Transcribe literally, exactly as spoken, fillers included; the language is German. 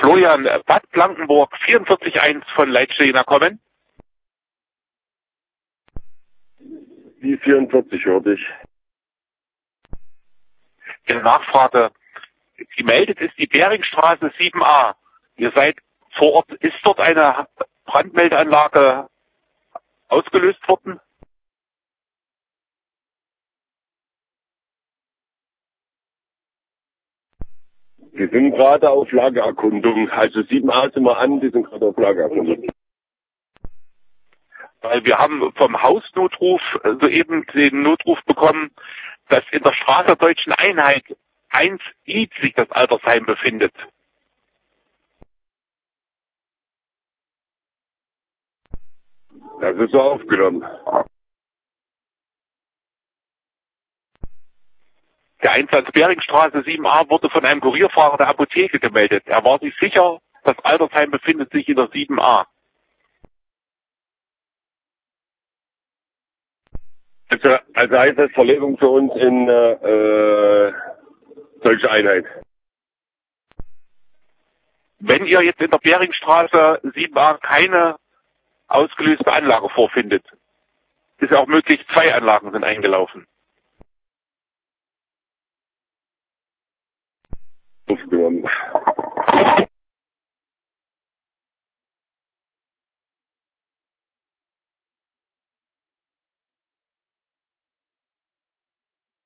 Florian, Bad Blankenburg vierundvierzig eins von Leitstehner kommen. Die vierundvierzig hörte ich. Die Nachfrage, gemeldet ist die Beringstraße sieben a. Ihr seid vor Ort, ist dort eine Brandmeldeanlage ausgelöst worden? Wir sind gerade auf Lagererkundung. Also sieben a sind wir an, die sind gerade auf Lagererkundung. Weil wir haben vom Hausnotruf soeben den Notruf bekommen, dass in der Straße Deutschen Einheit eins I sich das Altersheim befindet. Das ist so aufgenommen. Der Einsatz Beringstraße sieben a wurde von einem Kurierfahrer der Apotheke gemeldet. Er war sich sicher, das Altersheim befindet sich in der sieben a. Also, also heißt das Verlegung für uns in äh, Deutsche Einheit. Wenn ihr jetzt in der Beringstraße sieben a keine ausgelöste Anlage vorfindet, ist ja auch möglich, zwei Anlagen sind eingelaufen. Aufgenommen.